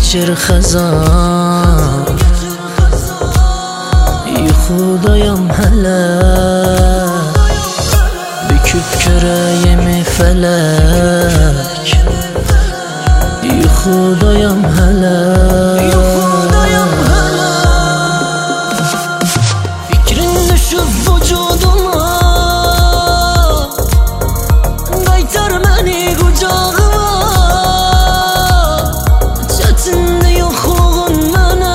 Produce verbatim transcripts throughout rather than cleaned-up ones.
geçir xəzan, yuxudayam hələ, büküb kürəyimi fələk, yuxudayam hələ. Fikrin düşüb vücuduma, qaytar məni qucağıma, çətindir yoxluğun mənə,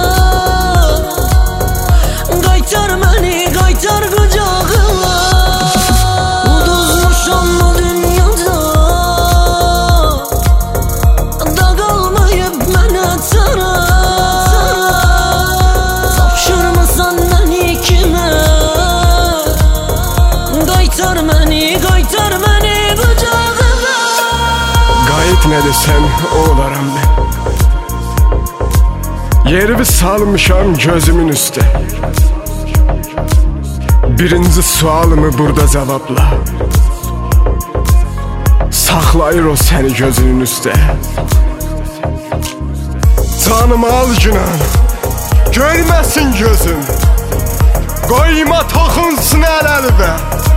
qaytar məni, qaytar qucağıma. Uduzmuşam bu dünyada, da qalmayıb mənə çara, tapşırmasan məni kimə, qaytar məni, qaytar məni qucağıma. Qayıt nə desən o olaram ben. Yerimi salmışam gözümün üstə. Birinci sualımı burada cevapla. Saxlayır o səni gözünün üstə. Canımı al günan, görməsin gözüm, qoyma toxunsun əl-əlbə.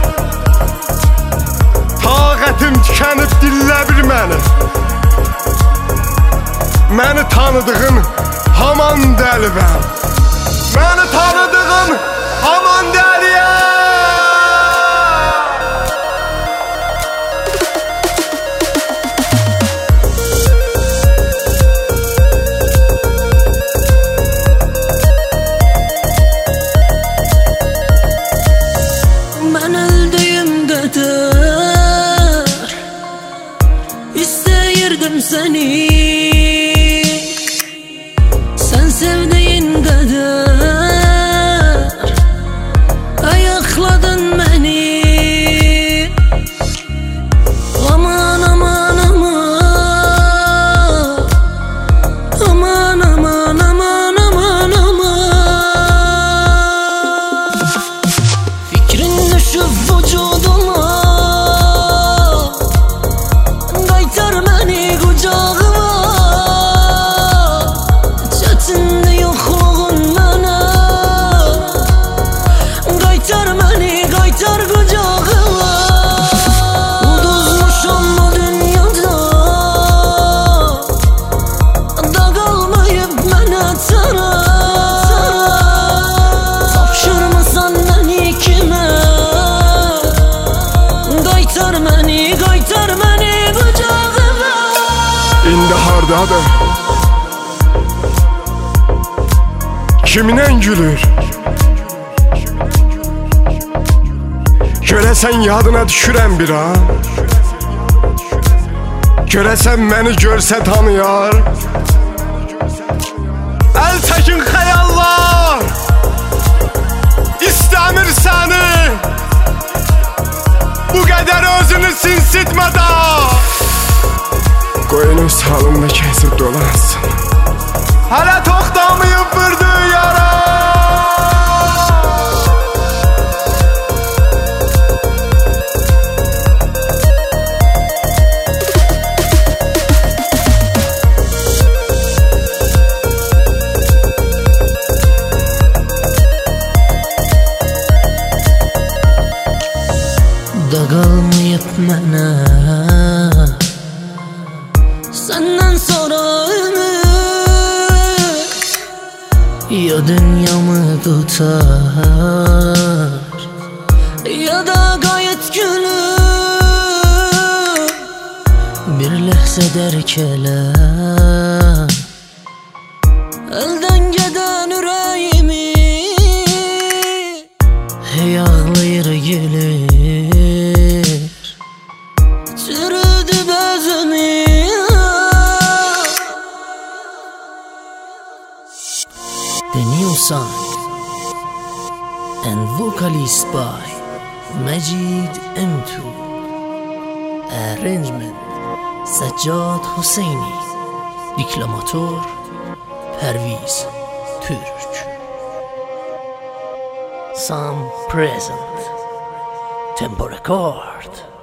Taqətim tükənib dillə bir məni, məni tanıdığın haman dəlivəm, məni tanıdığın haman dəliyəm. Mən öldüyüm qədər istəyirdim səni, sən sevdiyin qədər ayaqladın məni. Aman aman aman, aman aman aman aman aman. Fikrin düşüb vücuduma, qaytar məni qucağıma, çətindir yoxluğun mənə, qaytar məni, qaytar qucağıma. Uduzmuşam bu dünyada, da qalmayıb mənə çara, tapşırmasan məni kimə, qaytar məni, qaytar məni qucağıma. İndi hardadır? Kiminlə gülür? Görəsən yadına düşürəm bir an, görəsən məni görsə tanıyar. Əl çəkin xəyallar, İstəmir səni, bu qədər özünü sinsitmədən. Qoyun öz halında kəsib dolansın, hələ toxtamayıb vurdu yara. Da qalmayıb mənə səndən sonra ümid, ya dünyamı tutar, ya da qayıt gülüm, bir ləhzə dərk elə əldən gedən ürəyimi. Hey ağlayır gelir, çürüdü bezimi. The new song and vocalist by Majid M two, arrangement Sajjad Hosseini, deklamatör Perviz Türk. Some present Tempo Record.